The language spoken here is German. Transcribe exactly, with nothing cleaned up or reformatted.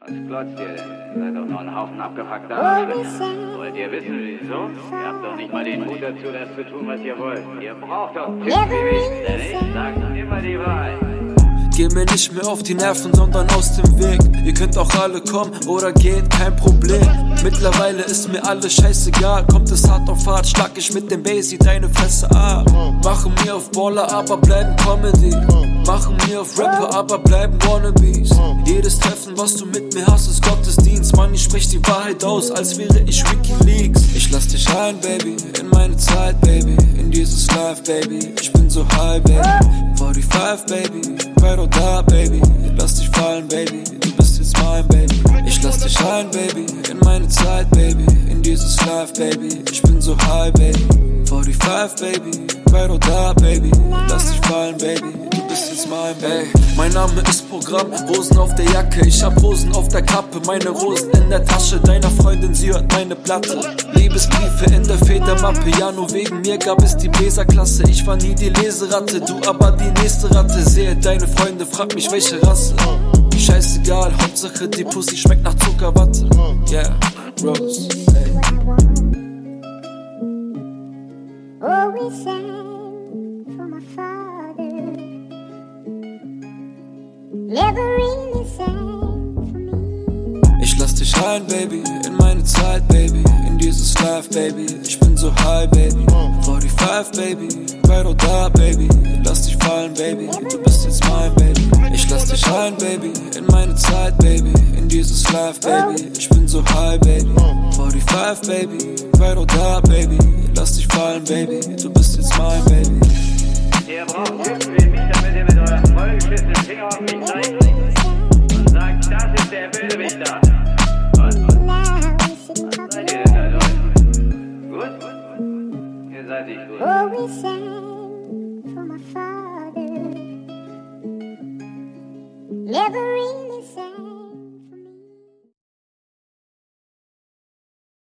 Was glotzt ihr denn? Ihr seid doch nur ein Haufen abgefuckter Arschlöcher. Wollt ihr wissen, wieso? Ihr habt doch nicht mal den Mut dazu, das zu tun, was ihr wollt. Ihr braucht doch Tipps wie mich, denn ich sag immer die Wahrheit. Geh mir nicht mehr auf die Nerven, sondern aus dem Weg. Ihr könnt auch alle kommen oder gehen, kein Problem. Mittlerweile ist mir alles scheißegal. Kommt es hart auf hart, schlag ich mit dem Basie deine Fresse ab. Machen mir auf Baller, aber bleiben Comedy. Machen mir auf Rapper, aber bleiben Wannabes. Jedes Treffen, was du mit mir hast, ist Gottesdienst. Mann, ich sprech die Wahrheit aus, als wäre ich WikiLeaks. Ich lass dich ein, Baby, in meine Zeit, Baby. In dieses Life, Baby, ich bin so high, Baby. fünfundvierzig, Baby, right or die, Baby. Lass dich fallen, Baby, du bist jetzt mein Baby. Ich lass dich ein, Baby, in meine Zeit, Baby. In dieses Life, Baby, ich bin so high, Baby. fünfundvierzig, Baby, right or die, Baby. Lass dich fallen, Baby, du bist jetzt mein Baby. Ey, mein Name ist Programm, Rosen auf der Jacke. Ich hab Rosen auf der Kappe, meine Rosen in der Tasche. Deiner Freundin, sie hört meine Platte. Liebesbriefe in der Federmappe, ja nur wegen mir gab es die Bläserklasse. Ich war nie die Leseratte, du aber die nächste Ratte. Sehe deine Freunde, frag mich welche Rasse. Scheißegal, Hauptsache die Pussy schmeckt nach Zuckerwatte. Yeah, Rose, ey. Always sang for my father. Never really sang for me. Ich lass dich ein, Baby, in meine Zeit, Baby. In dieses Life, Baby, ich bin so high, Baby. fünfundvierzig, Baby, right or die, Baby. Lass dich fallen, Baby, du bist jetzt mein Baby. Ich lass dich ein, Baby, in meine Zeit, Baby. In dieses Life, Baby, ich bin so high, Baby. fünfundvierzig, Baby, right or die, Baby. Lass dich fallen, Baby, du bist jetzt mein Baby. Ihr braucht Tipps wie mich, damit ihr mit eurem vollgeschissenen Finger auf mich zeigt und sagt, das ist der Bösewicht da. Was, was? Was seid ihr denn da, Leute? Gut? Ihr seid nicht gut. Always sang for my father. Never really sang.